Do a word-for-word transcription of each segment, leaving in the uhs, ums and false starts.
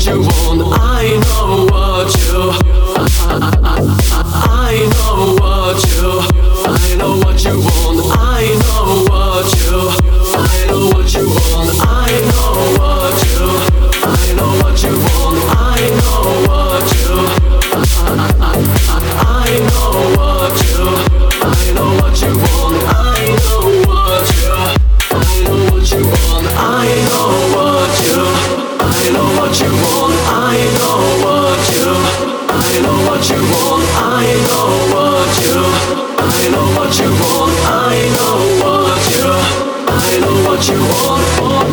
you want. I know what you. I, I, I, I know what you. I know what you want. I know what you. I know what you want. I know what you. I know what you want. I know what you. I, I, I, I know what you. I know what you want. I know what you. I know what you want. I know what you. I know what you want. I know what you. I know what you want. I know what you. I know what you want. I know what you. I know what you want.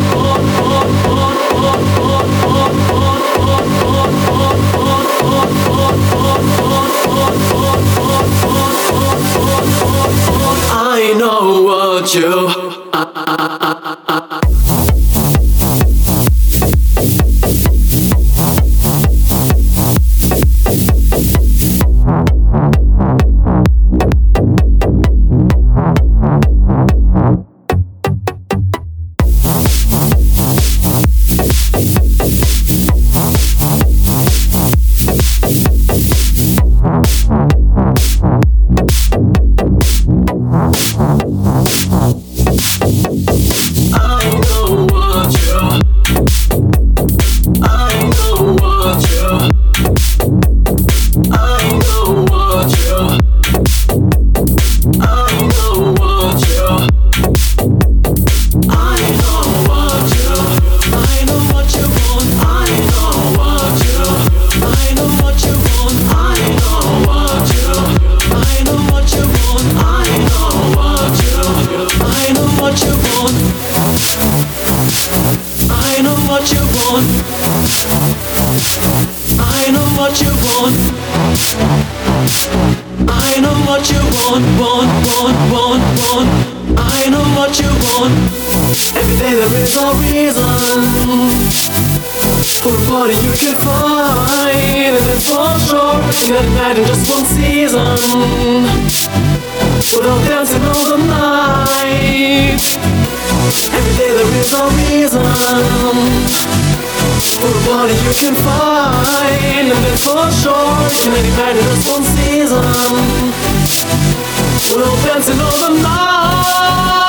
I know what you. Imagine just one season without dancing all the night. Every day there is a reason for a party you can find, and then for sure you can imagine just one season without dancing all the night.